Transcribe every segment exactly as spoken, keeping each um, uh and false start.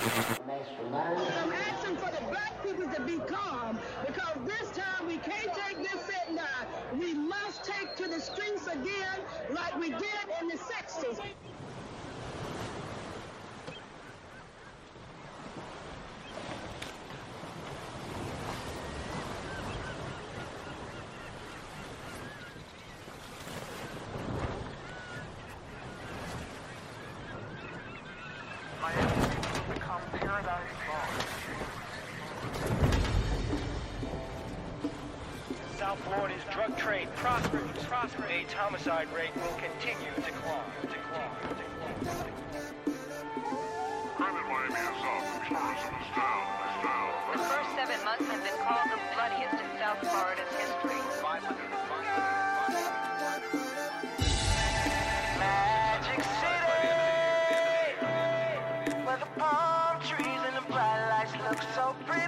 I'm asking for the black people to be calm because this time we can't take this sitting down. We must take to the streets again like we did in the sixties. South Florida's drug trade prospers. Prosper. Date's homicide rate will continue to climb. To climb. To climb. Crime in Miami is up. Tourism is down. Is down. The first seven months have been called the bloodiest in South Florida's history. Magic City, where the palm trees and the bright lights look so pretty.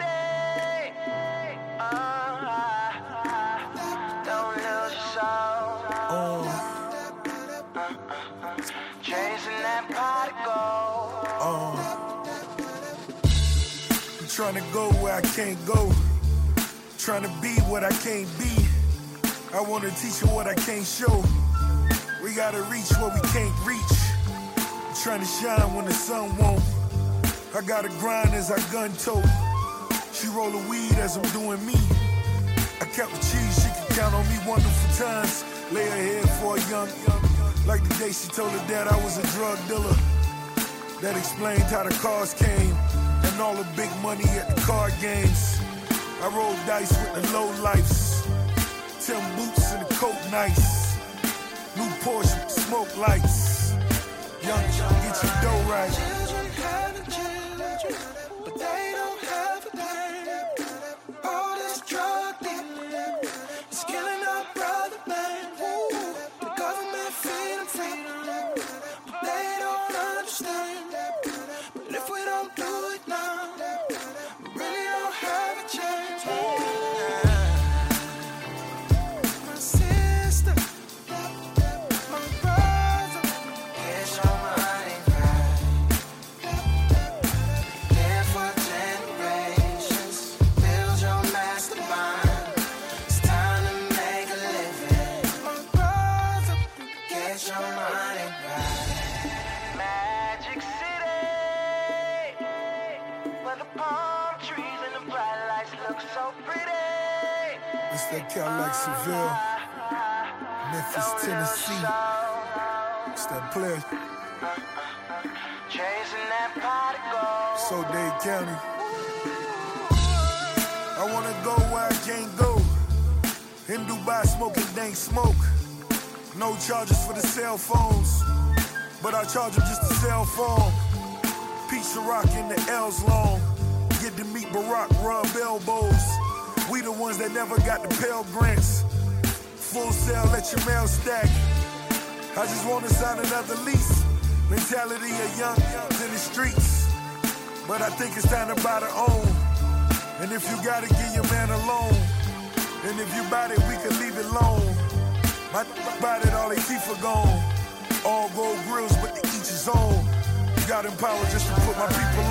Trying to go where I can't go, trying to be what I can't be. I want to teach you what I can't show. We gotta reach what we can't reach. Trying to shine when the sun won't. I gotta grind as I gun tote. She roll the weed as I'm doing me. I kept the cheese, she can count on me wonderful times. Lay her head for a young, young, like the day she told her dad I was a drug dealer. That explained how the cars came. And all the big money at the card games. I roll dice with the low lifes. Tim boots and the coat nice. New Porsche with smoke lights. Young, get your dough right. Children having children, but they don't have a plan. All this drug dealing is killing our brother, man. Woo. The government feeding freedom, but they don't understand. But if we don't do it now, we really don't have a chance. My sister, my brother, get your money right. Live for generations, build your mastermind. It's time to make a living. My brother, get your money right. Magic City, where the palm trees and the bright lights look so pretty. It's that Cadillac Seville, Memphis, Tennessee. It's that player, Chasing that pot of gold. So Dade County. I wanna go where I can't go. In Dubai smoking dank smoke. No charges for the cell phones, but I charge them just to sell phone. Pizza rock in the L's long. Get to meet Barack, rub elbows. We the ones that never got the Pell Grants. Full sale, let your mail stack. I just wanna sign another lease. Mentality of young youngs in the streets. But I think it's time to buy the own. And if you gotta give your man a loan, and if you bought it, we can leave it alone. My bought it, all they teeth are gone. All gold grills, but to each his own. Got empowered just to put my people